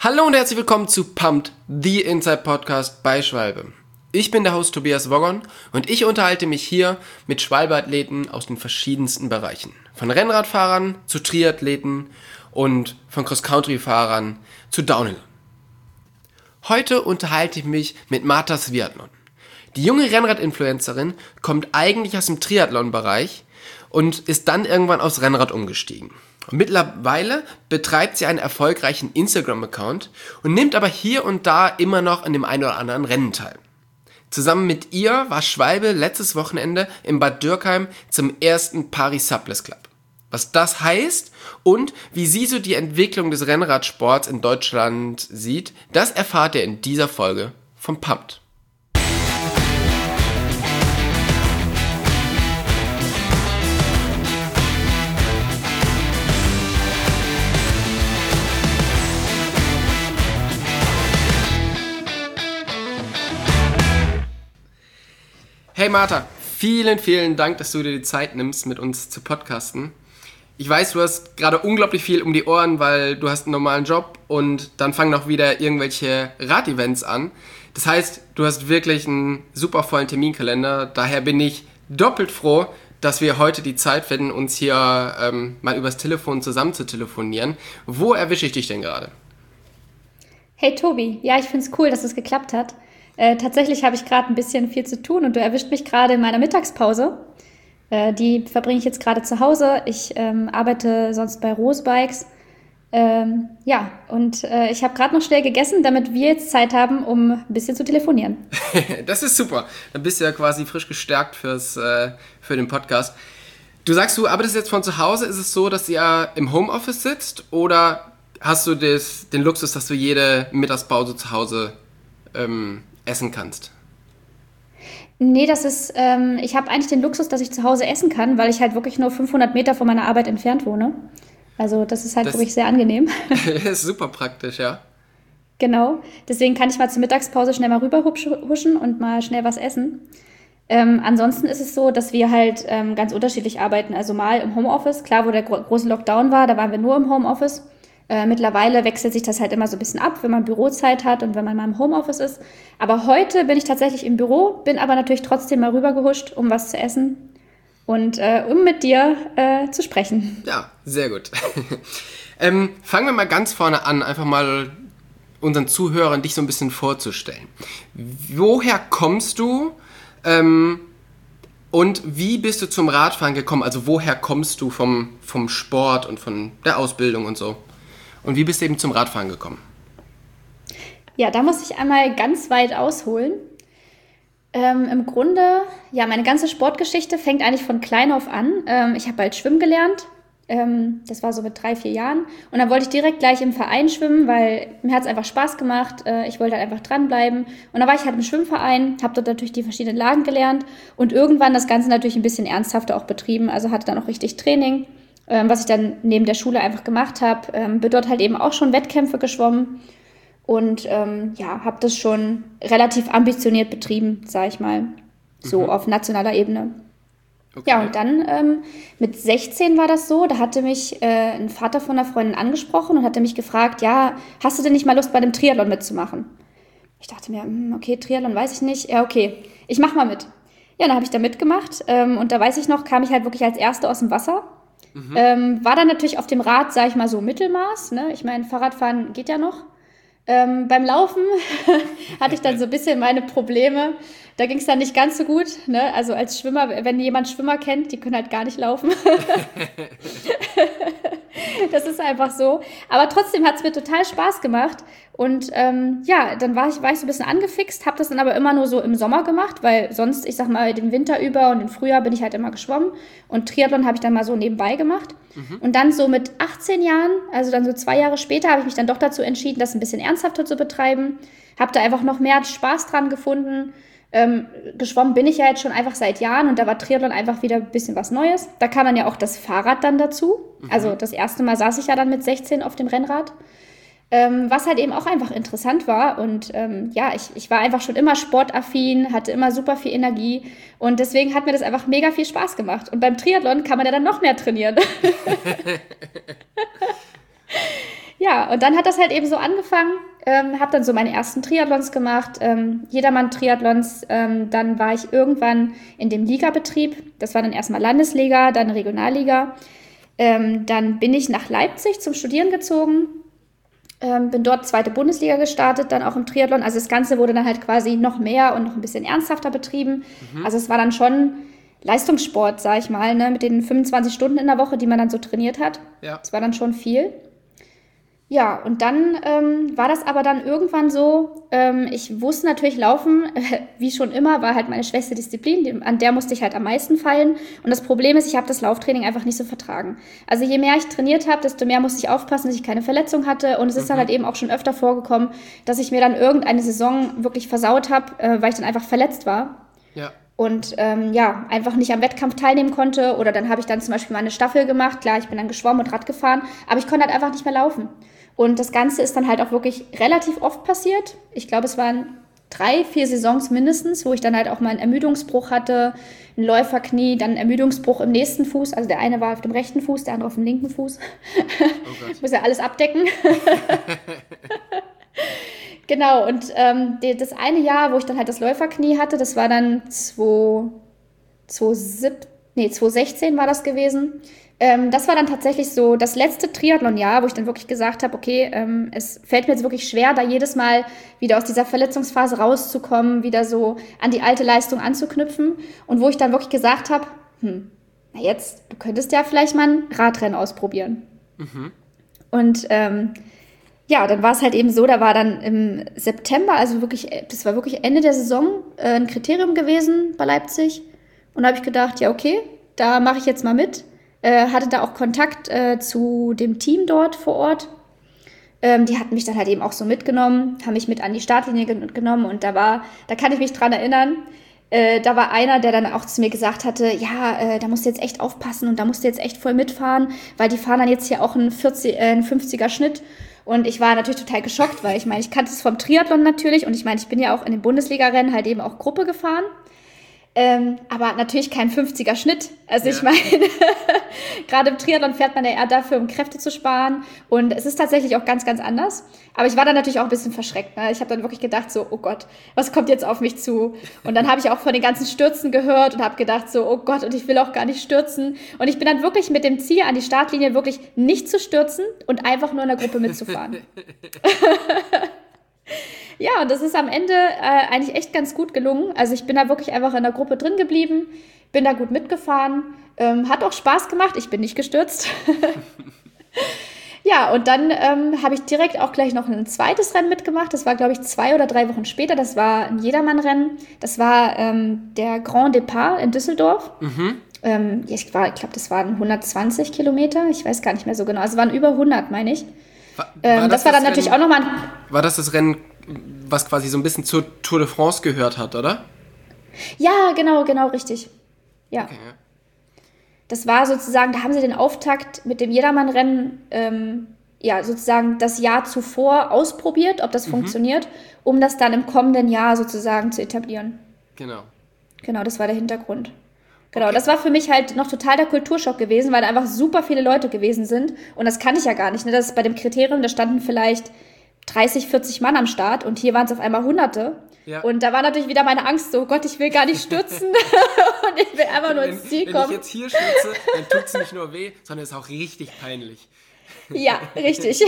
Hallo und herzlich willkommen zu Pumped, the Inside Podcast bei Schwalbe. Ich bin der Host Tobias Woggon und ich unterhalte mich hier mit Schwalbe-Athleten aus den verschiedensten Bereichen. Von Rennradfahrern zu Triathleten und von Cross-Country-Fahrern zu Downhill. Heute unterhalte ich mich mit Marta Sviatlon. Die junge Rennrad-Influencerin kommt eigentlich aus dem Triathlon-Bereich und ist dann irgendwann aufs Rennrad umgestiegen. Und mittlerweile betreibt sie einen erfolgreichen Instagram-Account und nimmt aber hier und da immer noch an dem einen oder anderen Rennen teil. Zusammen mit ihr war Schwalbe letztes Wochenende in Bad Dürkheim zum ersten Paris-Suppless Club. Was das heißt und wie sie so die Entwicklung des Rennradsports in Deutschland sieht, das erfahrt ihr in dieser Folge von Pumped. Hey Marta, vielen Dank, dass du dir die Zeit nimmst, mit uns zu podcasten. Ich weiß, du hast gerade unglaublich viel um die Ohren, weil du hast einen normalen Job und dann fangen noch wieder irgendwelche Radevents an. Das heißt, du hast wirklich einen super vollen Terminkalender. Daher bin ich doppelt froh, dass wir heute die Zeit finden, uns hier mal übers Telefon zusammen zu telefonieren. Wo erwische ich dich denn gerade? Hey Tobi, ja, ich finde es cool, dass es geklappt hat. Tatsächlich habe ich gerade ein bisschen viel zu tun und du erwischt mich gerade in meiner Mittagspause. Die verbringe ich jetzt gerade zu Hause. Ich arbeite sonst bei Rose Bikes. Ich habe gerade noch schnell gegessen, damit wir jetzt Zeit haben, um ein bisschen zu telefonieren. Das ist super. Dann bist du ja quasi frisch gestärkt für den Podcast. Du sagst, du arbeitest jetzt von zu Hause. Ist es so, dass ihr im Homeoffice sitzt oder hast du den Luxus, dass du jede Mittagspause zu Hause essen kannst? Nee, ich habe eigentlich den Luxus, dass ich zu Hause essen kann, weil ich halt wirklich nur 500 Meter von meiner Arbeit entfernt wohne. Also das ist halt wirklich sehr angenehm. Das ist super praktisch, ja. Genau, deswegen kann ich mal zur Mittagspause schnell mal rüber huschen und mal schnell was essen. Ansonsten ist es so, dass wir halt ganz unterschiedlich arbeiten. Also mal im Homeoffice, klar, wo der große Lockdown war, da waren wir nur im Homeoffice. Mittlerweile wechselt sich das halt immer so ein bisschen ab, wenn man Bürozeit hat und wenn man mal im Homeoffice ist. Aber heute bin ich tatsächlich im Büro, bin aber natürlich trotzdem mal rübergehuscht, um was zu essen und um mit dir zu sprechen. Ja, sehr gut. Fangen wir mal ganz vorne an, einfach mal unseren Zuhörern dich so ein bisschen vorzustellen. Woher kommst du und wie bist du zum Radfahren gekommen? Also woher kommst du vom Sport und von der Ausbildung und so? Und wie bist du eben zum Radfahren gekommen? Ja, da muss ich einmal ganz weit ausholen. Im Grunde, ja, meine ganze Sportgeschichte fängt eigentlich von klein auf an. Ich habe halt schwimmen gelernt. Das war so mit 3-4 Jahren. Und dann wollte ich direkt gleich im Verein schwimmen, weil mir hat es einfach Spaß gemacht. Ich wollte halt einfach dranbleiben. Und dann war ich halt im Schwimmverein, habe dort natürlich die verschiedenen Lagen gelernt und irgendwann das Ganze natürlich ein bisschen ernsthafter auch betrieben. Also hatte dann auch richtig Training, was ich dann neben der Schule einfach gemacht habe. Bin dort halt eben auch schon Wettkämpfe geschwommen und habe das schon relativ ambitioniert betrieben, sage ich mal, so auf nationaler Ebene. Okay. Ja, und dann mit 16 war das so, da hatte mich ein Vater von einer Freundin angesprochen und hatte mich gefragt, ja, hast du denn nicht mal Lust, bei dem Triathlon mitzumachen? Ich dachte mir, okay, Triathlon weiß ich nicht. Ja, okay, ich mach mal mit. Ja, dann habe ich da mitgemacht und da weiß ich noch, kam ich halt wirklich als Erste aus dem Wasser. War dann natürlich auf dem Rad, sage ich mal, so Mittelmaß. Ne? Ich meine, Fahrradfahren geht ja noch. Beim Laufen hatte ich dann so ein bisschen meine Probleme. Da ging es dann nicht ganz so gut. Ne? Also als Schwimmer, wenn jemand Schwimmer kennt, die können halt gar nicht laufen. Das ist einfach so. Aber trotzdem hat es mir total Spaß gemacht. Und dann war ich so ein bisschen angefixt, habe das dann aber immer nur so im Sommer gemacht, weil sonst, ich sag mal, den Winter über und im Frühjahr bin ich halt immer geschwommen. Und Triathlon habe ich dann mal so nebenbei gemacht. Und dann so mit 18 Jahren, also dann so 2 Jahre später, habe ich mich dann doch dazu entschieden, das ein bisschen ernsthafter zu betreiben. Habe da einfach noch mehr Spaß dran gefunden. Geschwommen bin ich ja jetzt schon einfach seit Jahren und da war Triathlon einfach wieder ein bisschen was Neues. Da kam dann ja auch das Fahrrad dann dazu. Also das erste Mal saß ich ja dann mit 16 auf dem Rennrad. Was halt eben auch einfach interessant war. Und ich war einfach schon immer sportaffin, hatte immer super viel Energie und deswegen hat mir das einfach mega viel Spaß gemacht. Und beim Triathlon kann man ja dann noch mehr trainieren. Ja, und dann hat das halt eben so angefangen. Habe dann so meine ersten Triathlons gemacht, Jedermann-Triathlons. Dann war ich irgendwann in dem Ligabetrieb. Das war dann erstmal Landesliga, dann Regionalliga. Dann bin ich nach Leipzig zum Studieren gezogen. Bin dort zweite Bundesliga gestartet, dann auch im Triathlon. Also das Ganze wurde dann halt quasi noch mehr und noch ein bisschen ernsthafter betrieben. Also es war dann schon Leistungssport, sag ich mal, ne, mit den 25 Stunden in der Woche, die man dann so trainiert hat. Ja. Das war dann schon viel. Ja, und dann war das aber dann irgendwann so, ich wusste natürlich laufen, wie schon immer, war halt meine schwächste Disziplin, an der musste ich halt am meisten feilen. Und das Problem ist, ich habe das Lauftraining einfach nicht so vertragen. Also je mehr ich trainiert habe, desto mehr musste ich aufpassen, dass ich keine Verletzung hatte. Und es ist dann halt eben auch schon öfter vorgekommen, dass ich mir dann irgendeine Saison wirklich versaut habe, weil ich dann einfach verletzt war. Ja. Und einfach nicht am Wettkampf teilnehmen konnte. Oder dann habe ich dann zum Beispiel mal eine Staffel gemacht. Klar, ich bin dann geschwommen und Rad gefahren, aber ich konnte halt einfach nicht mehr laufen. Und das Ganze ist dann halt auch wirklich relativ oft passiert. Ich glaube, es waren 3-4 Saisons mindestens, wo ich dann halt auch mal einen Ermüdungsbruch hatte, ein Läuferknie, dann einen Ermüdungsbruch im nächsten Fuß. Also der eine war auf dem rechten Fuß, der andere auf dem linken Fuß. Oh ich muss ja alles abdecken. Genau, und das eine Jahr, wo ich dann halt das Läuferknie hatte, das war dann 2016 war das gewesen. Das war dann tatsächlich so das letzte Triathlon-Jahr, wo ich dann wirklich gesagt habe, okay, es fällt mir jetzt wirklich schwer, da jedes Mal wieder aus dieser Verletzungsphase rauszukommen, wieder so an die alte Leistung anzuknüpfen. Und wo ich dann wirklich gesagt habe, na jetzt, du könntest ja vielleicht mal ein Radrennen ausprobieren. Und dann war es halt eben so, da war dann im September, also wirklich, das war wirklich Ende der Saison, ein Kriterium gewesen bei Leipzig. Und da habe ich gedacht, ja okay, da mache ich jetzt mal mit. Hatte da auch Kontakt zu dem Team dort vor Ort. Die hatten mich dann halt eben auch so mitgenommen, haben mich mit an die Startlinie genommen und da kann ich mich dran erinnern, da war einer, der dann auch zu mir gesagt hatte, ja, da musst du jetzt echt aufpassen und da musst du jetzt echt voll mitfahren, weil die fahren dann jetzt hier auch einen 50er Schnitt. Und ich war natürlich total geschockt, weil ich meine, ich kannte es vom Triathlon natürlich und ich meine, ich bin ja auch in den Bundesliga-Rennen halt eben auch Gruppe gefahren. Aber natürlich kein 50er Schnitt. Also ich meine, gerade im Triathlon fährt man ja eher dafür, um Kräfte zu sparen. Und es ist tatsächlich auch ganz, ganz anders. Aber ich war dann natürlich auch ein bisschen verschreckt. Ne? Ich habe dann wirklich gedacht so, oh Gott, was kommt jetzt auf mich zu? Und dann habe ich auch von den ganzen Stürzen gehört und habe gedacht so, oh Gott, und ich will auch gar nicht stürzen. Und ich bin dann wirklich mit dem Ziel an die Startlinie wirklich nicht zu stürzen und einfach nur in der Gruppe mitzufahren. Ja, und das ist am Ende eigentlich echt ganz gut gelungen. Also ich bin da wirklich einfach in der Gruppe drin geblieben, bin da gut mitgefahren, hat auch Spaß gemacht, ich bin nicht gestürzt. Ja, und dann habe ich direkt auch gleich noch ein zweites Rennen mitgemacht. Das war, glaube ich, 2 oder 3 Wochen später. Das war ein Jedermann-Rennen. Das war der Grand Départ in Düsseldorf. Ich glaube, das waren 120 Kilometer. Ich weiß gar nicht mehr so genau. Also es waren über 100, meine ich. Das war dann natürlich auch nochmal... War das Rennen, was quasi so ein bisschen zur Tour de France gehört hat, oder? Ja, genau, richtig. Ja. Okay, ja. Das war sozusagen, da haben sie den Auftakt mit dem Jedermann-Rennen sozusagen das Jahr zuvor ausprobiert, ob das funktioniert, um das dann im kommenden Jahr sozusagen zu etablieren. Genau, das war der Hintergrund. Genau, das war für mich halt noch total der Kulturschock gewesen, weil da einfach super viele Leute gewesen sind. Und das kannte ich ja gar nicht. Ne? Das ist bei dem Kriterium, da standen vielleicht 30, 40 Mann am Start und hier waren es auf einmal Hunderte. Ja. Und da war natürlich wieder meine Angst so, Gott, ich will gar nicht stürzen und ich will einfach nur ins Ziel kommen. Wenn ich jetzt hier stürze, dann tut es nicht nur weh, sondern es ist auch richtig peinlich. Ja, richtig.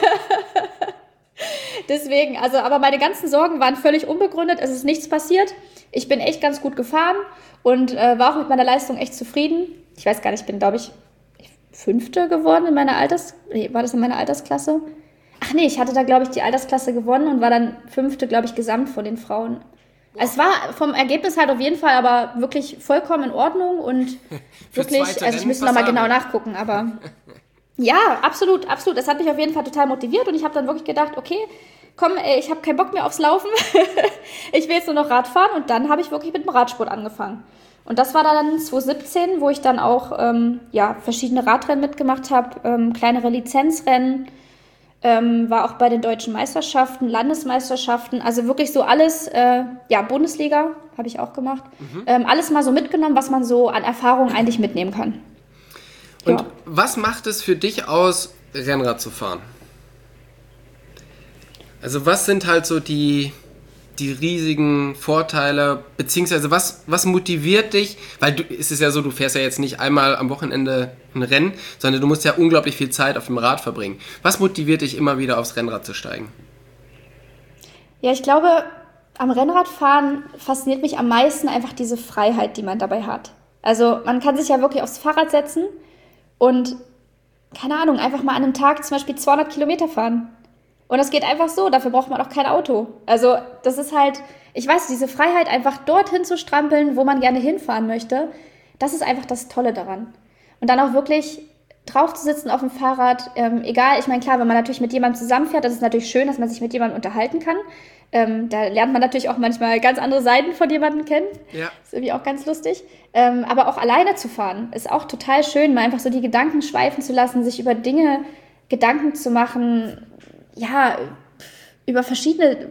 Deswegen, aber meine ganzen Sorgen waren völlig unbegründet, es ist nichts passiert. Ich bin echt ganz gut gefahren und war auch mit meiner Leistung echt zufrieden. Ich weiß gar nicht, ich bin, glaube ich, 5. geworden in meiner war das in meiner Altersklasse? Ach nee, ich hatte da, glaube ich, die Altersklasse gewonnen und war dann 5., glaube ich, gesamt von den Frauen. Wow. Es war vom Ergebnis halt auf jeden Fall aber wirklich vollkommen in Ordnung und wirklich, also ich müsste nochmal genau nachgucken, aber ja, absolut. Das hat mich auf jeden Fall total motiviert und ich habe dann wirklich gedacht, okay, komm, ich habe keinen Bock mehr aufs Laufen, ich will jetzt nur noch Rad fahren und dann habe ich wirklich mit dem Radsport angefangen. Und das war dann 2017, wo ich dann auch verschiedene Radrennen mitgemacht habe, kleinere Lizenzrennen, war auch bei den deutschen Meisterschaften, Landesmeisterschaften, also wirklich so alles, Bundesliga habe ich auch gemacht, alles mal so mitgenommen, was man so an Erfahrung eigentlich mitnehmen kann. Und was macht es für dich aus, Rennrad zu fahren? Also was sind halt so die riesigen Vorteile, beziehungsweise was motiviert dich, weil es ist ja so, du fährst ja jetzt nicht einmal am Wochenende ein Rennen, sondern du musst ja unglaublich viel Zeit auf dem Rad verbringen. Was motiviert dich immer wieder aufs Rennrad zu steigen? Ja, ich glaube, am Rennradfahren fasziniert mich am meisten einfach diese Freiheit, die man dabei hat. Also man kann sich ja wirklich aufs Fahrrad setzen und, keine Ahnung, einfach mal an einem Tag zum Beispiel 200 Kilometer fahren. Und das geht einfach so, dafür braucht man auch kein Auto. Also das ist halt, ich weiß, diese Freiheit, einfach dorthin zu strampeln, wo man gerne hinfahren möchte, das ist einfach das Tolle daran. Und dann auch wirklich drauf zu sitzen auf dem Fahrrad, egal, ich meine, klar, wenn man natürlich mit jemandem zusammenfährt, das ist natürlich schön, dass man sich mit jemandem unterhalten kann. Da lernt man natürlich auch manchmal ganz andere Seiten von jemandem kennen. Ja. Ist irgendwie auch ganz lustig. Aber auch alleine zu fahren, ist auch total schön, mal einfach so die Gedanken schweifen zu lassen, sich über Dinge Gedanken zu machen, ja, über verschiedene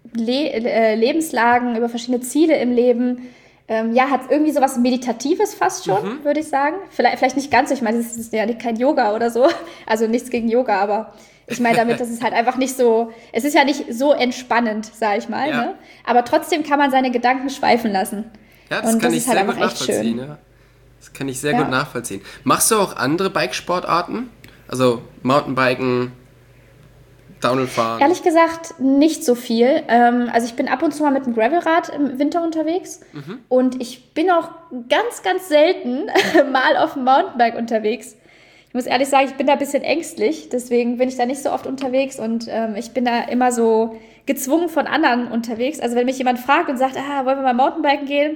Lebenslagen, über verschiedene Ziele im Leben. Ja, hat irgendwie sowas Meditatives fast schon, würde ich sagen. Vielleicht nicht ganz, ich meine, es ist ja kein Yoga oder so, also nichts gegen Yoga, aber ich meine damit, das ist halt einfach nicht so, es ist ja nicht so entspannend, sag ich mal, ja. Ne? Aber trotzdem kann man seine Gedanken schweifen lassen. Ja, das kann ich sehr gut nachvollziehen. Ja. Das kann ich sehr gut nachvollziehen. Machst du auch andere Bikesportarten? Also Mountainbiken, Downhillfahren? Ehrlich gesagt, nicht so viel. Also ich bin ab und zu mal mit dem Gravelrad im Winter unterwegs und ich bin auch ganz, ganz selten mal auf dem Mountainbike unterwegs. Ich muss ehrlich sagen, ich bin da ein bisschen ängstlich, deswegen bin ich da nicht so oft unterwegs und ich bin da immer so gezwungen von anderen unterwegs. Also wenn mich jemand fragt und sagt, wollen wir mal Mountainbiken gehen?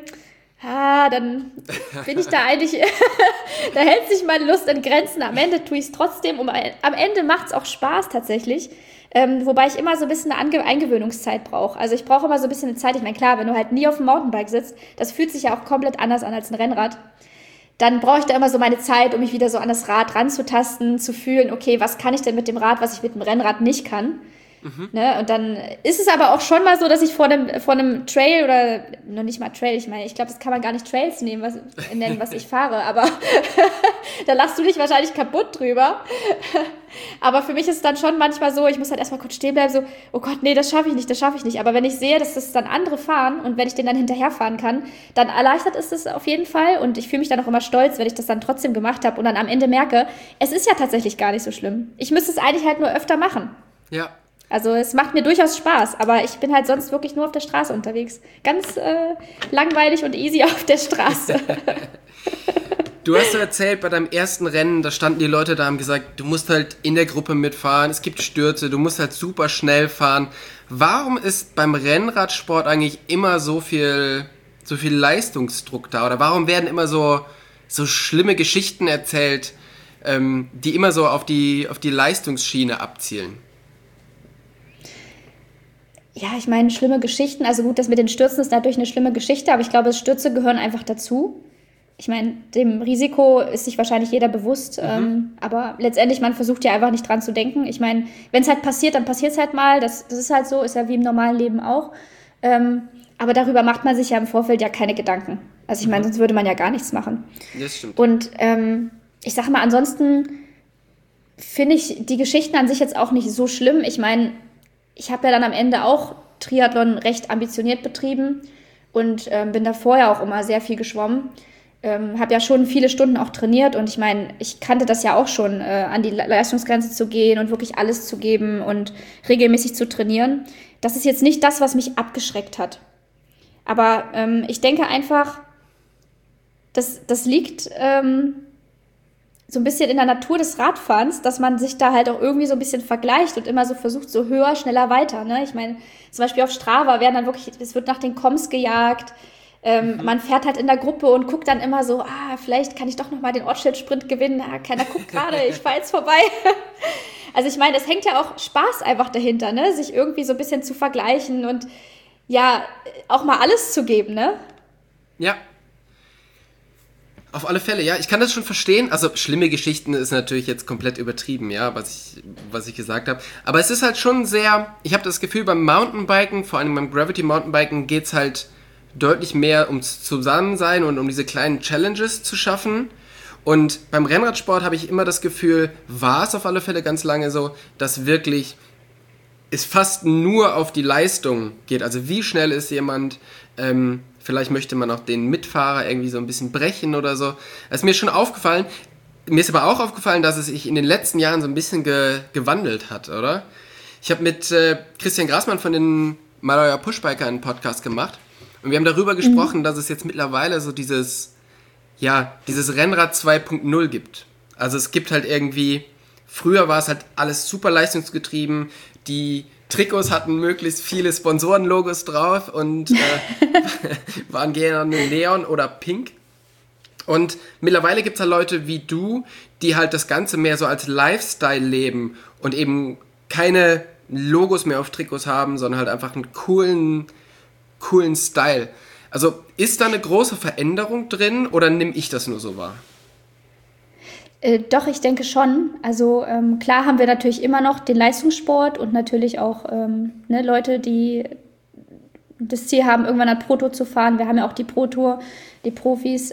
Dann bin ich da eigentlich, da hält sich meine Lust in Grenzen. Am Ende tue ich es trotzdem. Am Ende macht es auch Spaß tatsächlich. Wobei ich immer so ein bisschen eine Eingewöhnungszeit brauche. Also ich brauche immer so ein bisschen eine Zeit. Ich meine, klar, wenn du halt nie auf dem Mountainbike sitzt, das fühlt sich ja auch komplett anders an als ein Rennrad. Dann brauche ich da immer so meine Zeit, um mich wieder so an das Rad ranzutasten, zu fühlen, okay, was kann ich denn mit dem Rad, was ich mit dem Rennrad nicht kann. Ne? Und dann ist es aber auch schon mal so, dass ich vor einem Trail oder noch nicht mal Trail, ich meine, ich glaube, das kann man gar nicht Trails nennen, was ich fahre, aber da lachst du dich wahrscheinlich kaputt drüber. Aber für mich ist es dann schon manchmal so, ich muss halt erstmal kurz stehen bleiben, so, oh Gott, nee, das schaffe ich nicht. Aber wenn ich sehe, dass das dann andere fahren und wenn ich denen dann hinterherfahren kann, dann erleichtert ist es auf jeden Fall und ich fühle mich dann auch immer stolz, wenn ich das dann trotzdem gemacht habe und dann am Ende merke, es ist ja tatsächlich gar nicht so schlimm. Ich müsste es eigentlich halt nur öfter machen. Ja. Also es macht mir durchaus Spaß, aber ich bin halt sonst wirklich nur auf der Straße unterwegs. Ganz langweilig und easy auf der Straße. Du hast ja erzählt, bei deinem ersten Rennen, da standen die Leute da und haben gesagt, du musst halt in der Gruppe mitfahren, es gibt Stürze, du musst halt super schnell fahren. Warum ist beim Rennradsport eigentlich immer so viel Leistungsdruck da? Oder warum werden immer so schlimme Geschichten erzählt, die immer so auf die Leistungsschiene abzielen? Ja, ich meine, schlimme Geschichten, also gut, das mit den Stürzen ist natürlich eine schlimme Geschichte, aber ich glaube, Stürze gehören einfach dazu. Ich meine, dem Risiko ist sich wahrscheinlich jeder bewusst, aber letztendlich, man versucht ja einfach nicht dran zu denken. Ich meine, wenn es halt passiert, dann passiert es halt mal, das ist halt so, ist ja wie im normalen Leben auch. Aber darüber macht man sich ja im Vorfeld ja keine Gedanken. Also ich meine, sonst würde man ja gar nichts machen. Das stimmt. Und ich sag mal, ansonsten finde ich die Geschichten an sich jetzt auch nicht so schlimm. Ich meine, ich habe ja dann am Ende auch Triathlon recht ambitioniert betrieben und bin da vorher auch immer sehr viel geschwommen. Habe ja schon viele Stunden auch trainiert und ich meine, ich kannte das ja auch schon, an die Leistungsgrenze zu gehen und wirklich alles zu geben und regelmäßig zu trainieren. Das ist jetzt nicht das, was mich abgeschreckt hat. Aber ich denke einfach, das liegt so ein bisschen in der Natur des Radfahrens, dass man sich da halt auch irgendwie so ein bisschen vergleicht und immer so versucht, so höher, schneller, weiter. Ne? Ich meine, zum Beispiel auf Strava werden dann wirklich, es wird nach den Koms gejagt. Man fährt halt in der Gruppe und guckt dann immer so, vielleicht kann ich doch nochmal den Ortsschildsprint gewinnen. Keiner guckt gerade, ich fahre jetzt vorbei. Also ich meine, es hängt ja auch Spaß einfach dahinter, ne? Sich irgendwie so ein bisschen zu vergleichen und ja, auch mal alles zu geben, ne? Ja. Auf alle Fälle, ja. Ich kann das schon verstehen. Also schlimme Geschichten ist natürlich jetzt komplett übertrieben, ja, was ich gesagt habe. Aber es ist halt schon sehr, ich habe das Gefühl, beim Mountainbiken, vor allem beim Gravity Mountainbiken, geht es halt deutlich mehr ums Zusammensein und um diese kleinen Challenges zu schaffen. Und beim Rennradsport habe ich immer das Gefühl, war es auf alle Fälle ganz lange so, dass wirklich es fast nur auf die Leistung geht. Also wie schnell ist jemand, vielleicht möchte man auch den Mitfahrer irgendwie so ein bisschen brechen oder so. Das ist mir schon aufgefallen. Mir ist aber auch aufgefallen, dass es sich in den letzten Jahren so ein bisschen gewandelt hat, oder? Ich habe mit Christian Grassmann von den Malaya Pushbiker einen Podcast gemacht und wir haben darüber gesprochen, dass es jetzt mittlerweile so dieses Rennrad 2.0 gibt. Also es gibt halt irgendwie, früher war es halt alles super leistungsgetrieben, die Trikots hatten möglichst viele Sponsorenlogos drauf und waren gerne Neon oder Pink. Und mittlerweile gibt es halt Leute wie du, die halt das Ganze mehr so als Lifestyle leben und eben keine Logos mehr auf Trikots haben, sondern halt einfach einen coolen Style. Also ist da eine große Veränderung drin oder nehme ich das nur so wahr? Doch, ich denke schon. Also klar haben wir natürlich immer noch den Leistungssport und natürlich auch Leute, die das Ziel haben, irgendwann ein Pro Tour zu fahren. Wir haben ja auch die Pro Tour, die Profis.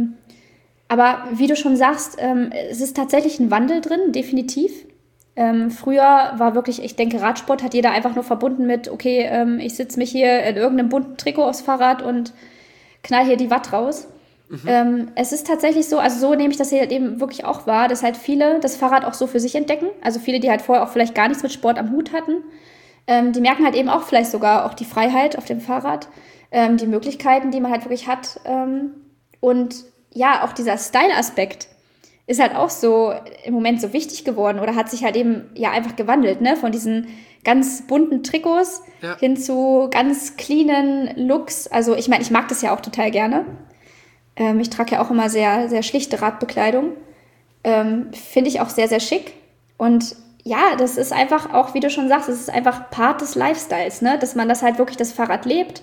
Aber wie du schon sagst, es ist tatsächlich ein Wandel drin, definitiv. Früher war wirklich, ich denke, Radsport hat jeder einfach nur verbunden mit, okay, ich sitze mich hier in irgendeinem bunten Trikot aufs Fahrrad und knall hier die Watt raus. Es ist tatsächlich so, also so nehme ich das hier halt eben wirklich auch wahr, dass halt viele das Fahrrad auch so für sich entdecken. Also viele, die halt vorher auch vielleicht gar nichts mit Sport am Hut hatten, die merken halt eben auch vielleicht sogar auch die Freiheit auf dem Fahrrad, die Möglichkeiten, die man halt wirklich hat. Und ja, auch dieser Style-Aspekt ist halt auch so im Moment so wichtig geworden oder hat sich halt eben ja einfach gewandelt, ne? Von diesen ganz bunten Trikots hin zu ganz cleanen Looks. Also ich meine, ich mag das ja auch total gerne. Ich trage ja auch immer sehr, sehr schlichte Radbekleidung. Finde ich auch sehr, sehr schick. Und ja, das ist einfach auch, wie du schon sagst, es ist einfach Part des Lifestyles, ne? Dass man das halt wirklich das Fahrrad lebt.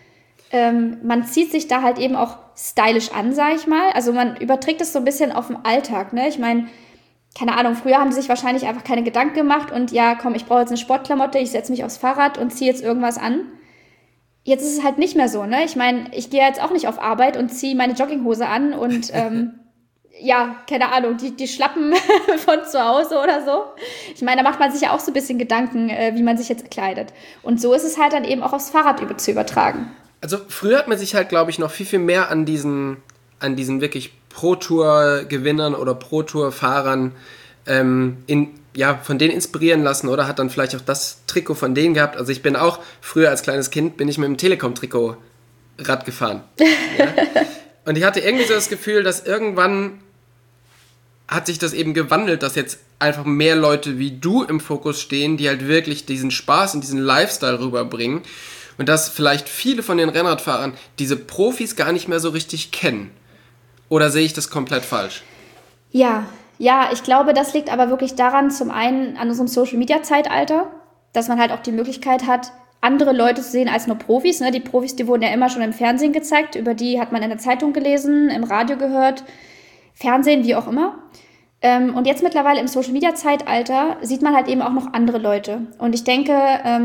Man zieht sich da halt eben auch stylisch an, sag ich mal. Also man überträgt es so ein bisschen auf den Alltag, ne? Ich meine, keine Ahnung, früher haben sie sich wahrscheinlich einfach keine Gedanken gemacht und ja, komm, ich brauche jetzt eine Sportklamotte, ich setze mich aufs Fahrrad und ziehe jetzt irgendwas an. Jetzt ist es halt nicht mehr so, ne? Ich meine, ich gehe jetzt auch nicht auf Arbeit und ziehe meine Jogginghose an und ja, keine Ahnung, die Schlappen von zu Hause oder so. Ich meine, da macht man sich ja auch so ein bisschen Gedanken, wie man sich jetzt kleidet. Und so ist es halt dann eben auch aufs Fahrrad zu übertragen. Also früher hat man sich halt, glaube ich, noch viel, viel mehr an diesen wirklich Pro-Tour-Gewinnern oder Pro-Tour-Fahrern von denen inspirieren lassen oder hat dann vielleicht auch das Trikot von denen gehabt. Also ich bin auch, früher als kleines Kind, bin ich mit dem Telekom-Trikot Rad gefahren. Ja? Und ich hatte irgendwie so das Gefühl, dass irgendwann hat sich das eben gewandelt, dass jetzt einfach mehr Leute wie du im Fokus stehen, die halt wirklich diesen Spaß und diesen Lifestyle rüberbringen. Und dass vielleicht viele von den Rennradfahrern diese Profis gar nicht mehr so richtig kennen. Oder sehe ich das komplett falsch? Ja, ich glaube, das liegt aber wirklich daran, zum einen an unserem Social-Media-Zeitalter, dass man halt auch die Möglichkeit hat, andere Leute zu sehen als nur Profis. Ne? Die Profis, die wurden ja immer schon im Fernsehen gezeigt, über die hat man in der Zeitung gelesen, im Radio gehört, Fernsehen, wie auch immer. Und jetzt mittlerweile im Social-Media-Zeitalter sieht man halt eben auch noch andere Leute. Und ich denke,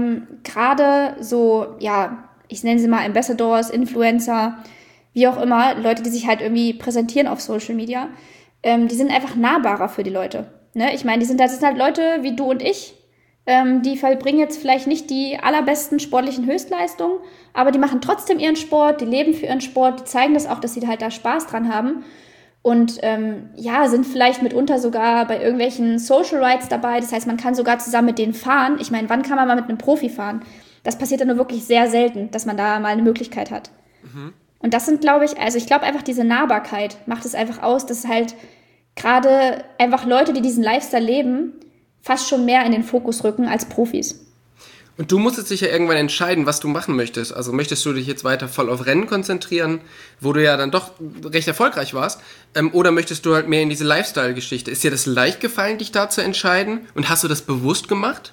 gerade so, ja, ich nenne sie mal Ambassadors, Influencer, wie auch immer, Leute, die sich halt irgendwie präsentieren auf Social Media, die sind einfach nahbarer für die Leute. Ne? Ich meine, das sind halt Leute wie du und ich, die vollbringen jetzt vielleicht nicht die allerbesten sportlichen Höchstleistungen, aber die machen trotzdem ihren Sport, die leben für ihren Sport, die zeigen das auch, dass sie halt da Spaß dran haben. Und sind vielleicht mitunter sogar bei irgendwelchen Social Rides dabei. Das heißt, man kann sogar zusammen mit denen fahren. Ich meine, wann kann man mal mit einem Profi fahren? Das passiert dann nur wirklich sehr selten, dass man da mal eine Möglichkeit hat. Mhm. Und das sind, glaube ich, also ich glaube einfach, diese Nahbarkeit macht es einfach aus, dass halt gerade einfach Leute, die diesen Lifestyle leben, fast schon mehr in den Fokus rücken als Profis. Und du musstest dich ja irgendwann entscheiden, was du machen möchtest. Also möchtest du dich jetzt weiter voll auf Rennen konzentrieren, wo du ja dann doch recht erfolgreich warst, oder möchtest du halt mehr in diese Lifestyle-Geschichte? Ist dir das leicht gefallen, dich da zu entscheiden? Und hast du das bewusst gemacht?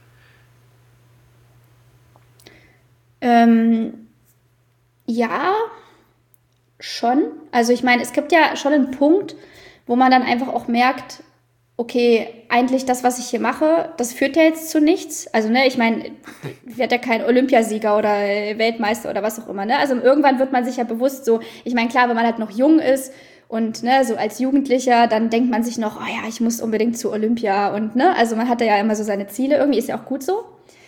Ja, schon. Also ich meine, es gibt ja schon einen Punkt, wo man dann einfach auch merkt, okay, eigentlich das, was ich hier mache, das führt ja jetzt zu nichts. Also, ne, ich meine, ich werde ja kein Olympiasieger oder Weltmeister oder was auch immer, ne? Also irgendwann wird man sich ja bewusst so, ich meine, klar, wenn man halt noch jung ist und, ne, so als Jugendlicher, dann denkt man sich noch, oh ja, ich muss unbedingt zu Olympia und, ne, also man hat ja immer so seine Ziele, irgendwie ist ja auch gut so.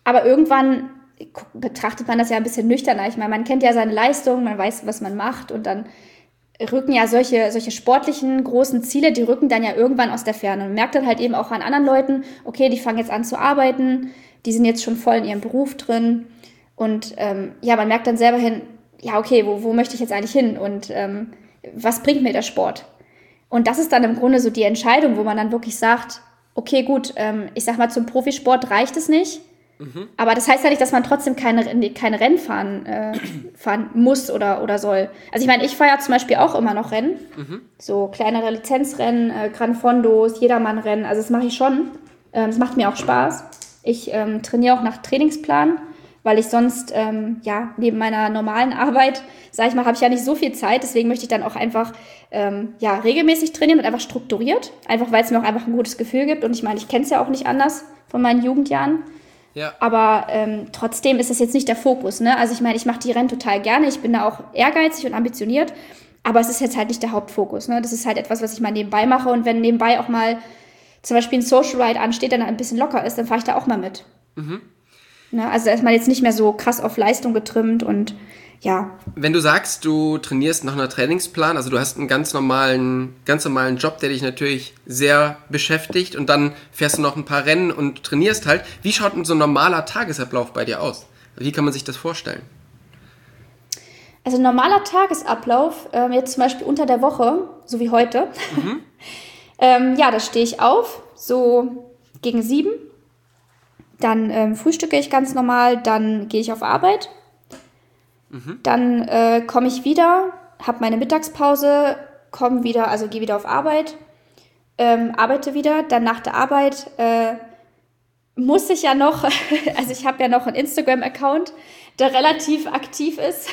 Aber irgendwann betrachtet man das ja ein bisschen nüchterner. Ich meine, man kennt ja seine Leistung, man weiß, was man macht und dann rücken ja solche sportlichen großen Ziele, die rücken dann ja irgendwann aus der Ferne. Man merkt dann halt eben auch an anderen Leuten, okay, die fangen jetzt an zu arbeiten, die sind jetzt schon voll in ihrem Beruf drin und man merkt dann selber hin, ja okay, wo möchte ich jetzt eigentlich hin und was bringt mir der Sport? Und das ist dann im Grunde so die Entscheidung, wo man dann wirklich sagt, okay, gut, ich sag mal, zum Profisport reicht es nicht, aber das heißt ja nicht, dass man trotzdem keine Rennen fahren muss oder soll. Also ich meine, ich fahre ja zum Beispiel auch immer noch Rennen, so kleinere Lizenzrennen, Gran Fondos, Jedermann-Rennen, also das mache ich schon. Es macht mir auch Spaß. Ich trainiere auch nach Trainingsplan, weil ich sonst, neben meiner normalen Arbeit, sage ich mal, habe ich ja nicht so viel Zeit. Deswegen möchte ich dann auch einfach, regelmäßig trainieren und einfach strukturiert. Einfach, weil es mir auch einfach ein gutes Gefühl gibt. Und ich meine, ich kenne es ja auch nicht anders von meinen Jugendjahren. Ja. Aber trotzdem ist das jetzt nicht der Fokus, ne? Also ich meine, ich mache die Rennen total gerne. Ich bin da auch ehrgeizig und ambitioniert. Aber es ist jetzt halt nicht der Hauptfokus, ne? Das ist halt etwas, was ich mal nebenbei mache. Und wenn nebenbei auch mal zum Beispiel ein Social Ride ansteht, der dann ein bisschen locker ist, dann fahre ich da auch mal mit. Ne? Also da ist man jetzt nicht mehr so krass auf Leistung getrimmt und ja. Wenn du sagst, du trainierst nach einer Trainingsplan, also du hast einen ganz normalen Job, der dich natürlich sehr beschäftigt und dann fährst du noch ein paar Rennen und trainierst halt. Wie schaut denn so ein normaler Tagesablauf bei dir aus? Wie kann man sich das vorstellen? Also ein normaler Tagesablauf, jetzt zum Beispiel unter der Woche, so wie heute, da stehe ich auf, so gegen 7. Dann frühstücke ich ganz normal, dann gehe ich auf Arbeit. Dann komme ich wieder, habe meine Mittagspause, gehe wieder auf Arbeit, arbeite wieder. Dann nach der Arbeit muss ich ja noch, also ich habe ja noch einen Instagram-Account, der relativ aktiv ist.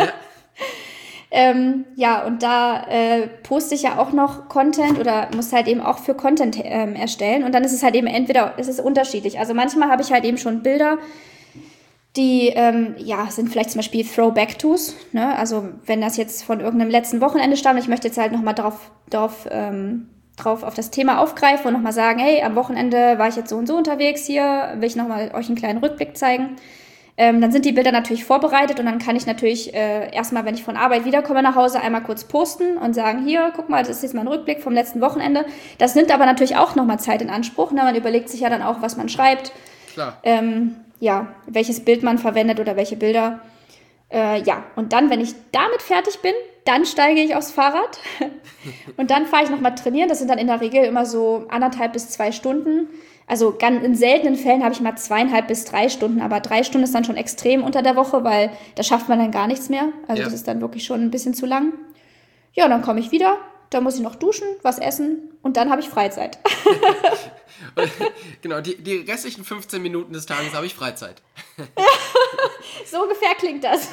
Und da poste ich ja auch noch Content oder muss halt eben auch für Content erstellen. Und dann ist es halt eben es ist unterschiedlich. Also manchmal habe ich halt eben schon Bilder, die sind vielleicht zum Beispiel Throwback-Tos. Ne? Also wenn das jetzt von irgendeinem letzten Wochenende stammt, ich möchte jetzt halt nochmal drauf auf das Thema aufgreifen und nochmal sagen, hey, am Wochenende war ich jetzt so und so unterwegs hier, will ich nochmal euch einen kleinen Rückblick zeigen. Dann sind die Bilder natürlich vorbereitet und dann kann ich natürlich erstmal, wenn ich von Arbeit wiederkomme nach Hause, einmal kurz posten und sagen, hier, guck mal, das ist jetzt mein Rückblick vom letzten Wochenende. Das nimmt aber natürlich auch nochmal Zeit in Anspruch. Ne? Man überlegt sich ja dann auch, was man schreibt. Klar. Welches Bild man verwendet oder welche Bilder. Und dann, wenn ich damit fertig bin, dann steige ich aufs Fahrrad und dann fahre ich nochmal trainieren. Das sind dann in der Regel immer so 1,5 bis 2 Stunden. Also in seltenen Fällen habe ich mal 2,5 bis 3 Stunden, aber 3 Stunden ist dann schon extrem unter der Woche, weil da schafft man dann gar nichts mehr. Also das ist dann wirklich schon ein bisschen zu lang. Ja, und dann komme ich wieder, dann muss ich noch duschen, was essen und dann habe ich Freizeit. Genau, die restlichen 15 Minuten des Tages habe ich Freizeit. So ungefähr klingt das.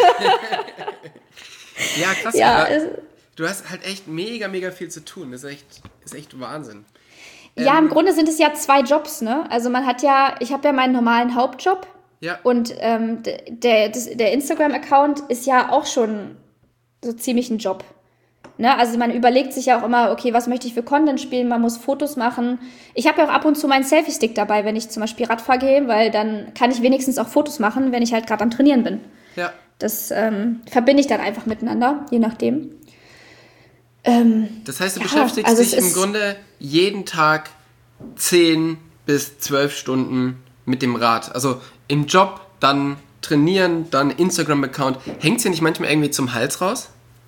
Ja, krass. Ja, du hast halt echt mega, mega viel zu tun. Das ist echt Wahnsinn. Ja, im Grunde sind es ja 2 Jobs, ne? Also ich habe ja meinen normalen Hauptjob und der Instagram-Account ist ja auch schon so ziemlich ein Job. Ne? Also man überlegt sich ja auch immer, okay, was möchte ich für Content spielen, man muss Fotos machen. Ich habe ja auch ab und zu meinen Selfie-Stick dabei, wenn ich zum Beispiel Radfahr gehe, weil dann kann ich wenigstens auch Fotos machen, wenn ich halt gerade am Trainieren bin. Ja. Das verbinde ich dann einfach miteinander, je nachdem. Das heißt, du beschäftigst dich im Grunde jeden Tag 10 bis 12 Stunden mit dem Rad. Also im Job, dann trainieren, dann Instagram-Account. Hängt es dir nicht manchmal irgendwie zum Hals raus?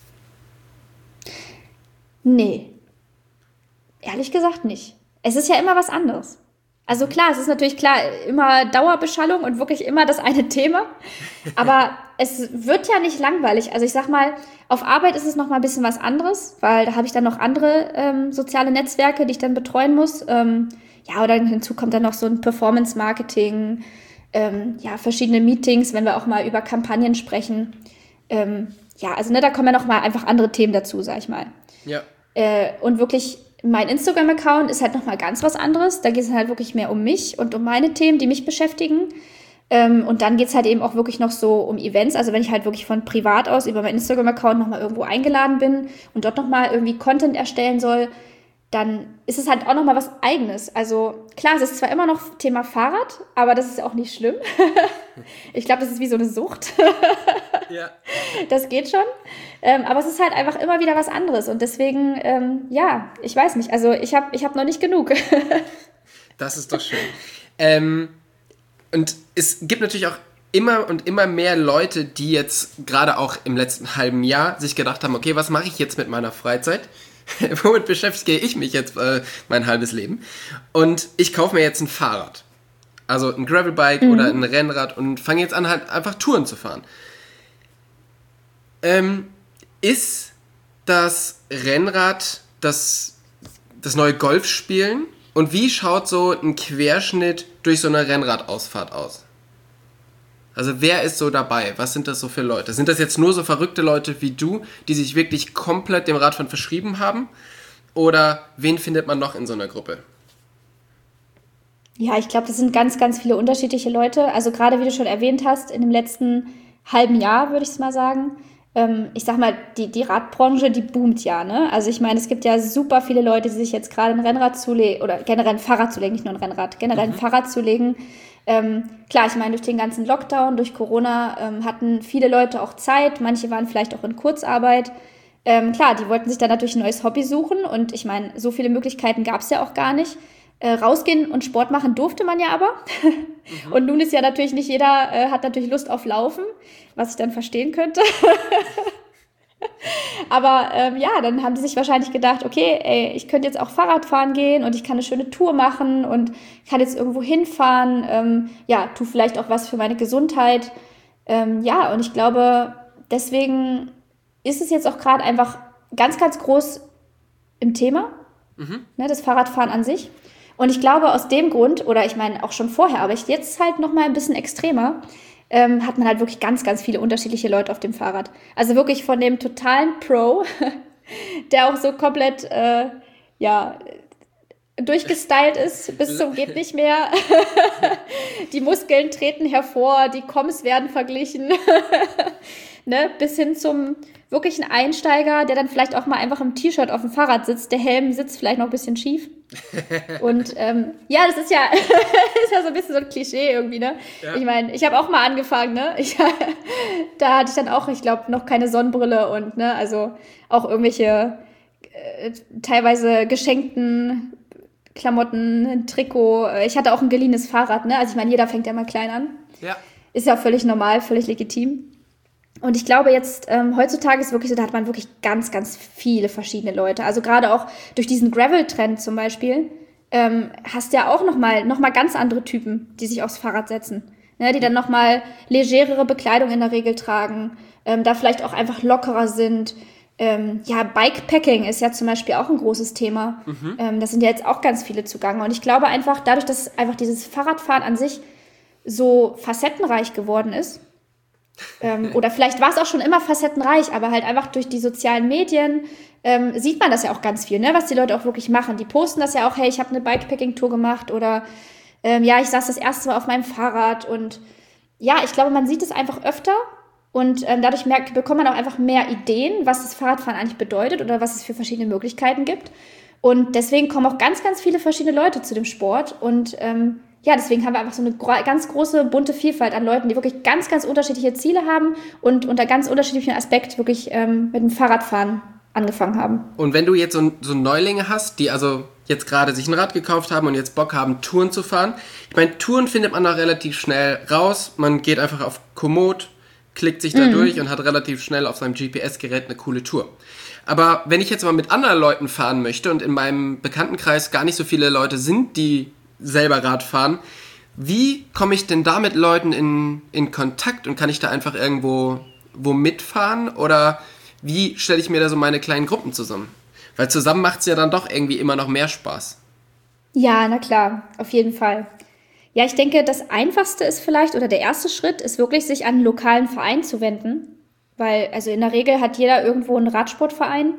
Nee. Ehrlich gesagt nicht. Es ist ja immer was anderes. Also klar, es ist natürlich immer Dauerbeschallung und wirklich immer das eine Thema. Aber es wird ja nicht langweilig. Also ich sag mal, auf Arbeit ist es noch mal ein bisschen was anderes, weil da habe ich dann noch andere soziale Netzwerke, die ich dann betreuen muss. Oder hinzu kommt dann noch so ein Performance-Marketing, verschiedene Meetings, wenn wir auch mal über Kampagnen sprechen. Da kommen ja noch mal einfach andere Themen dazu, sag ich mal. Ja. Und wirklich, mein Instagram-Account ist halt nochmal ganz was anderes. Da geht es halt wirklich mehr um mich und um meine Themen, die mich beschäftigen. Und dann geht es halt eben auch wirklich noch so um Events. Also wenn ich halt wirklich von privat aus über meinen Instagram-Account nochmal irgendwo eingeladen bin und dort nochmal irgendwie Content erstellen soll, dann ist es halt auch nochmal was Eigenes. Also klar, es ist zwar immer noch Thema Fahrrad, aber das ist auch nicht schlimm. Ich glaube, das ist wie so eine Sucht. Ja. Das geht schon. Aber es ist halt einfach immer wieder was anderes. Und deswegen, ich weiß nicht. Also ich hab noch nicht genug. Das ist doch schön. Und es gibt natürlich auch immer und immer mehr Leute, die jetzt gerade auch im letzten halben Jahr sich gedacht haben, okay, was mache ich jetzt mit meiner Freizeit? Womit beschäftige ich mich jetzt mein halbes Leben? Und ich kaufe mir jetzt ein Fahrrad. Also ein Gravelbike oder ein Rennrad und fange jetzt an, halt einfach Touren zu fahren. Ist das Rennrad das neue Golfspielen? Und wie schaut so ein Querschnitt durch so eine Rennradausfahrt aus? Also wer ist so dabei? Was sind das so für Leute? Sind das jetzt nur so verrückte Leute wie du, die sich wirklich komplett dem Radfahren verschrieben haben? Oder wen findet man noch in so einer Gruppe? Ja, ich glaube, das sind ganz, ganz viele unterschiedliche Leute. Also gerade wie du schon erwähnt hast, in dem letzten halben Jahr, würde ich es mal sagen. Ich sag mal, die Radbranche, die boomt ja, ne? Also ich meine, es gibt ja super viele Leute, die sich jetzt gerade ein Rennrad zulegen, oder generell ein Fahrrad zulegen, nicht nur ein Rennrad, generell ein Fahrrad zulegen. Klar, ich meine, durch den ganzen Lockdown, durch Corona hatten viele Leute auch Zeit, manche waren vielleicht auch in Kurzarbeit. Klar, die wollten sich dann natürlich ein neues Hobby suchen und ich meine, so viele Möglichkeiten gab es ja auch gar nicht. Rausgehen und Sport machen durfte man ja aber. Und nun ist ja natürlich nicht jeder, hat natürlich Lust auf Laufen, was ich dann verstehen könnte. Aber dann haben die sich wahrscheinlich gedacht, okay, ey, ich könnte jetzt auch Fahrrad fahren gehen und ich kann eine schöne Tour machen und kann jetzt irgendwo hinfahren. Tu vielleicht auch was für meine Gesundheit. Und ich glaube, deswegen ist es jetzt auch gerade einfach ganz, ganz groß im Thema, ne, das Fahrradfahren an sich. Und ich glaube, aus dem Grund, oder ich meine auch schon vorher, aber jetzt halt nochmal ein bisschen extremer, hat man halt wirklich ganz, ganz viele unterschiedliche Leute auf dem Fahrrad. Also wirklich von dem totalen Pro, der auch so komplett, durchgestylt ist, bis zum geht nicht mehr. Die Muskeln treten hervor, die Koms werden verglichen. Ne? Bis hin zum wirklichen Einsteiger, der dann vielleicht auch mal einfach im T-Shirt auf dem Fahrrad sitzt. Der Helm sitzt vielleicht noch ein bisschen schief. Und das ist ja, ist ja so ein bisschen so ein Klischee irgendwie, ne? Ja. Ich meine, ich habe auch mal angefangen, ne? Da hatte ich dann auch, ich glaube, noch keine Sonnenbrille und, ne, also auch irgendwelche teilweise geschenkten Klamotten, ein Trikot. Ich hatte auch ein geliehenes Fahrrad, ne? Also ich meine, jeder fängt ja mal klein an. Ja. Ist ja völlig normal, völlig legitim. Und ich glaube jetzt, heutzutage ist wirklich so, da hat man wirklich ganz, ganz viele verschiedene Leute. Also gerade auch durch diesen Gravel-Trend zum Beispiel, hast du ja auch noch mal ganz andere Typen, die sich aufs Fahrrad setzen. Ne, die dann noch mal legerere Bekleidung in der Regel tragen, da vielleicht auch einfach lockerer sind. Bikepacking ist ja zum Beispiel auch ein großes Thema. Da sind ja jetzt auch ganz viele zugange. Und ich glaube einfach, dadurch, dass einfach dieses Fahrradfahren an sich so facettenreich geworden ist, oder vielleicht war es auch schon immer facettenreich, aber halt einfach durch die sozialen Medien sieht man das ja auch ganz viel, ne? Was die Leute auch wirklich machen. Die posten das ja auch, hey, ich habe eine Bikepacking-Tour gemacht oder ich saß das erste Mal auf meinem Fahrrad und ja, ich glaube, man sieht es einfach öfter und dadurch bekommt man auch einfach mehr Ideen, was das Fahrradfahren eigentlich bedeutet oder was es für verschiedene Möglichkeiten gibt. Und deswegen kommen auch ganz, ganz viele verschiedene Leute zu dem Sport und deswegen haben wir einfach so eine ganz große, bunte Vielfalt an Leuten, die wirklich ganz, ganz unterschiedliche Ziele haben und unter ganz unterschiedlichen Aspekten wirklich mit dem Fahrradfahren angefangen haben. Und wenn du jetzt so Neulinge hast, die also jetzt gerade sich ein Rad gekauft haben und jetzt Bock haben, Touren zu fahren. Ich meine, Touren findet man auch relativ schnell raus. Man geht einfach auf Komoot, klickt sich da durch und hat relativ schnell auf seinem GPS-Gerät eine coole Tour. Aber wenn ich jetzt mal mit anderen Leuten fahren möchte und in meinem Bekanntenkreis gar nicht so viele Leute sind, die selber Rad fahren, wie komme ich denn da mit Leuten in Kontakt und kann ich da einfach irgendwo mitfahren oder wie stelle ich mir da so meine kleinen Gruppen zusammen? Weil zusammen macht es ja dann doch irgendwie immer noch mehr Spaß. Ja, na klar, auf jeden Fall. Ja, ich denke, das Einfachste ist vielleicht, oder der erste Schritt ist wirklich, sich an einen lokalen Verein zu wenden. Weil, also in der Regel hat jeder irgendwo einen Radsportverein.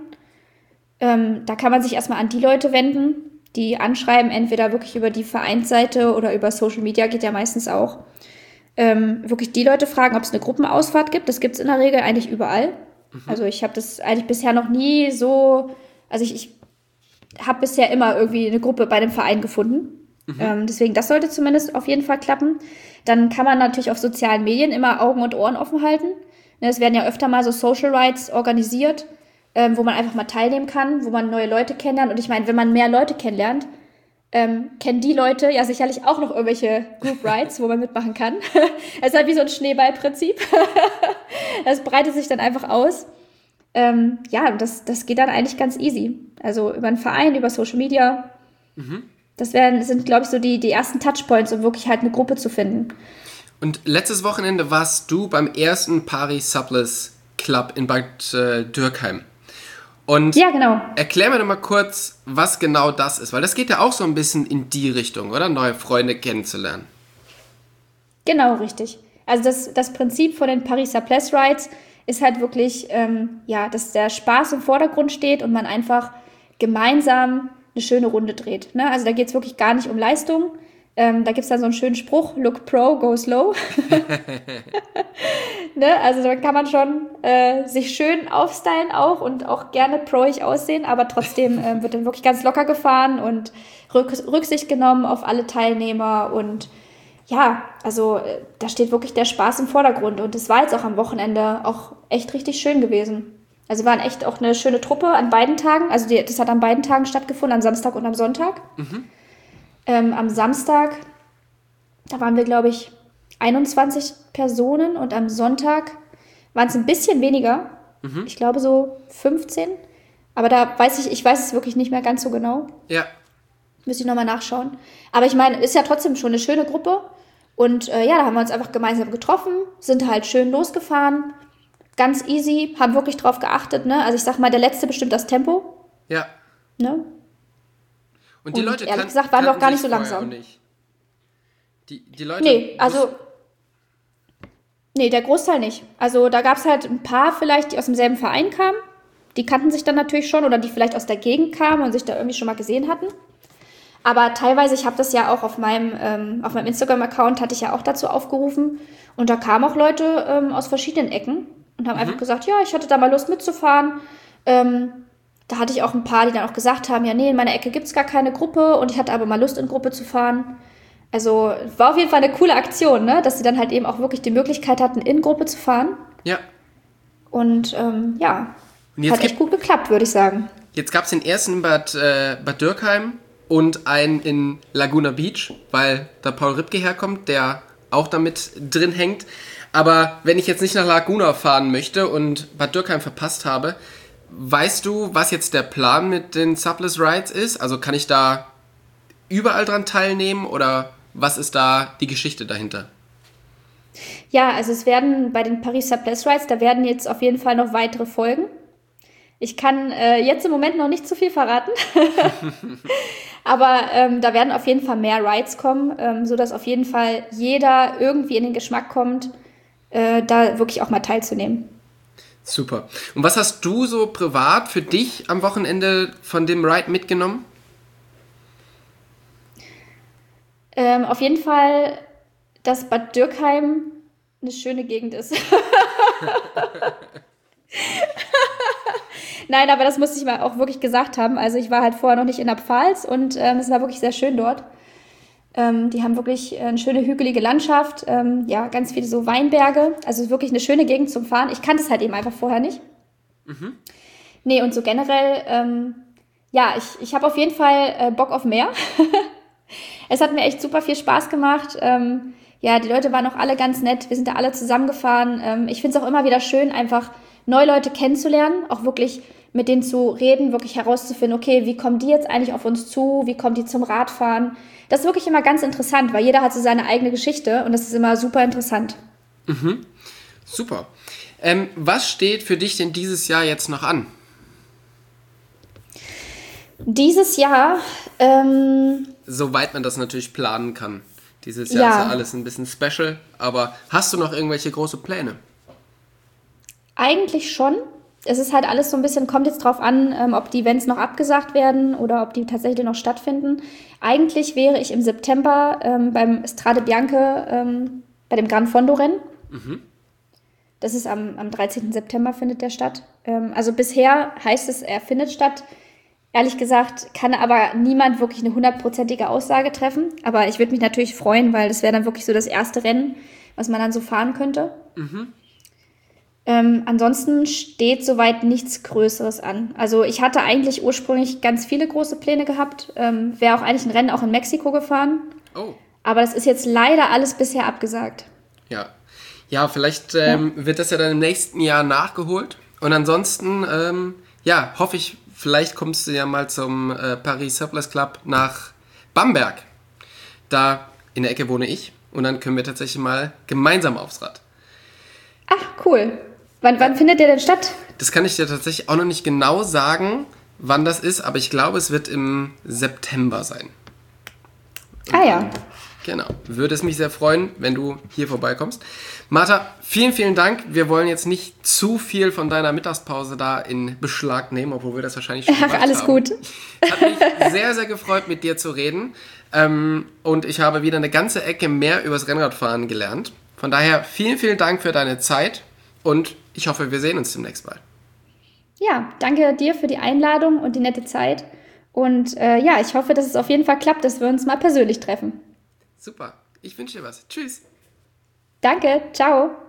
Da kann man sich erstmal an die Leute wenden, die anschreiben, entweder wirklich über die Vereinsseite oder über Social Media, geht ja meistens auch. Wirklich die Leute fragen, ob es eine Gruppenausfahrt gibt. Das gibt es in der Regel eigentlich überall. Also ich habe das eigentlich bisher noch nie so, also ich habe bisher immer irgendwie eine Gruppe bei dem Verein gefunden. Deswegen, das sollte zumindest auf jeden Fall klappen. Dann kann man natürlich auf sozialen Medien immer Augen und Ohren offen halten. Es werden ja öfter mal so Social Rides organisiert, wo man einfach mal teilnehmen kann, wo man neue Leute kennenlernt. Und ich meine, wenn man mehr Leute kennenlernt, kennen die Leute ja sicherlich auch noch irgendwelche Group Rides, wo man mitmachen kann. Es ist halt wie so ein Schneeballprinzip. Das breitet sich dann einfach aus. Ja, das geht dann eigentlich ganz easy. Also über einen Verein, über Social Media. Das sind, glaube ich, so die ersten Touchpoints, um wirklich halt eine Gruppe zu finden. Und letztes Wochenende warst du beim ersten Paris Suppless Club in Bad Dürkheim. Und ja, genau. Erklär mir doch mal kurz, was genau das ist, weil das geht ja auch so ein bisschen in die Richtung, oder? Neue Freunde kennenzulernen. Genau, richtig. Also das Prinzip von den Paris Suppless Rides ist halt wirklich, dass der Spaß im Vordergrund steht und man einfach gemeinsam eine schöne Runde dreht. Ne? Also da geht es wirklich gar nicht um Leistung. Da gibt es dann so einen schönen Spruch, look pro, go slow. Ne? Also da kann man schon sich schön aufstylen auch und auch gerne proig aussehen, aber trotzdem wird dann wirklich ganz locker gefahren und Rücksicht genommen auf alle Teilnehmer und ja, also da steht wirklich der Spaß im Vordergrund und es war jetzt auch am Wochenende auch echt richtig schön gewesen. Also wir waren echt auch eine schöne Truppe an beiden Tagen, also das hat an beiden Tagen stattgefunden, am Samstag und am Sonntag. Am Samstag, da waren wir, glaube ich, 21 Personen und am Sonntag waren es ein bisschen weniger. Ich glaube so 15. Aber da weiß ich weiß es wirklich nicht mehr ganz so genau. Ja. Müsste ich nochmal nachschauen. Aber ich meine, ist ja trotzdem schon eine schöne Gruppe. Und da haben wir uns einfach gemeinsam getroffen, sind halt schön losgefahren. Ganz easy, haben wirklich drauf geachtet, ne? Also ich sag mal, der Letzte bestimmt das Tempo. Ja. Ne? Und die Leute ehrlich gesagt waren wir auch gar nicht so langsam. Nicht. Die Leute... Nee, der Großteil nicht. Also da gab es halt ein paar vielleicht, die aus demselben Verein kamen. Die kannten sich dann natürlich schon oder die vielleicht aus der Gegend kamen und sich da irgendwie schon mal gesehen hatten. Aber teilweise, ich habe das ja auch auf meinem Instagram-Account, hatte ich ja auch dazu aufgerufen. Und da kamen auch Leute aus verschiedenen Ecken und haben einfach gesagt, ja, ich hatte da mal Lust mitzufahren. Da hatte ich auch ein paar, die dann auch gesagt haben, ja, nee, in meiner Ecke gibt es gar keine Gruppe und ich hatte aber mal Lust, in Gruppe zu fahren. Also war auf jeden Fall eine coole Aktion, ne? Dass sie dann halt eben auch wirklich die Möglichkeit hatten, in Gruppe zu fahren. Ja. Und und hat echt gut geklappt, würde ich sagen. Jetzt gab es den ersten in Bad Dürkheim und einen in Laguna Beach, weil da Paul Ripke herkommt, der auch damit drin hängt. Aber wenn ich jetzt nicht nach Laguna fahren möchte und Bad Dürkheim verpasst habe, weißt du, was jetzt der Plan mit den Suppless Rides ist? Also kann ich da überall dran teilnehmen oder was ist da die Geschichte dahinter? Ja, also es werden bei den Paris Suppless Rides, da werden jetzt auf jeden Fall noch weitere folgen. Ich kann jetzt im Moment noch nicht zu viel verraten, aber da werden auf jeden Fall mehr Rides kommen, sodass auf jeden Fall jeder irgendwie in den Geschmack kommt, da wirklich auch mal teilzunehmen. Super. Und was hast du so privat für dich am Wochenende von dem Ride mitgenommen? Auf jeden Fall, dass Bad Dürkheim eine schöne Gegend ist. Nein, aber das musste ich mal auch wirklich gesagt haben. Also ich war halt vorher noch nicht in der Pfalz und es war wirklich sehr schön dort. Die haben wirklich eine schöne hügelige Landschaft, ganz viele so Weinberge. Also wirklich eine schöne Gegend zum Fahren. Ich kannte es halt eben einfach vorher nicht. Nee, und so generell, ich habe auf jeden Fall Bock auf mehr. Es hat mir echt super viel Spaß gemacht. Die Leute waren auch alle ganz nett. Wir sind da alle zusammengefahren. Ich finde es auch immer wieder schön, einfach neue Leute kennenzulernen, auch wirklich mit denen zu reden, wirklich herauszufinden, okay, wie kommen die jetzt eigentlich auf uns zu? Wie kommen die zum Radfahren? Das ist wirklich immer ganz interessant, weil jeder hat so seine eigene Geschichte und das ist immer super interessant. Super. Was steht für dich denn dieses Jahr jetzt noch an? Dieses Jahr... Soweit man das natürlich planen kann. Dieses Jahr ist ja alles ein bisschen special, aber hast du noch irgendwelche große Pläne? Eigentlich schon. Es ist halt alles so ein bisschen, kommt jetzt drauf an, ob die Events noch abgesagt werden oder ob die tatsächlich noch stattfinden. Eigentlich wäre ich im September beim Strade Bianche, bei dem Gran Fondo Rennen. Das ist am 13. September findet der statt. Also bisher heißt es, er findet statt. Ehrlich gesagt kann aber niemand wirklich eine 100%ige Aussage treffen. Aber ich würde mich natürlich freuen, weil das wäre dann wirklich so das erste Rennen, was man dann so fahren könnte. Ansonsten steht soweit nichts Größeres an. Also ich hatte eigentlich ursprünglich ganz viele große Pläne gehabt. Wäre auch eigentlich ein Rennen auch in Mexiko gefahren. Oh. Aber das ist jetzt leider alles bisher abgesagt. Ja. Ja, vielleicht wird das ja dann im nächsten Jahr nachgeholt. Und ansonsten, hoffe ich, vielleicht kommst du ja mal zum Paris Surplus Club nach Bamberg. Da in der Ecke wohne ich. Und dann können wir tatsächlich mal gemeinsam aufs Rad. Ach, cool. Wann findet der denn statt? Das kann ich dir tatsächlich auch noch nicht genau sagen, wann das ist, aber ich glaube, es wird im September sein. Ja. Genau. Würde es mich sehr freuen, wenn du hier vorbeikommst. Martha, vielen, vielen Dank. Wir wollen jetzt nicht zu viel von deiner Mittagspause da in Beschlag nehmen, obwohl wir das wahrscheinlich schon gemacht alles haben. gut. Hat mich sehr, sehr gefreut, mit dir zu reden. Und ich habe wieder eine ganze Ecke mehr übers Rennradfahren gelernt. Von daher vielen, vielen Dank für deine Zeit und ich hoffe, wir sehen uns demnächst mal. Ja, danke dir für die Einladung und die nette Zeit. Und ich hoffe, dass es auf jeden Fall klappt, dass wir uns mal persönlich treffen. Super, ich wünsche dir was. Tschüss. Danke, ciao.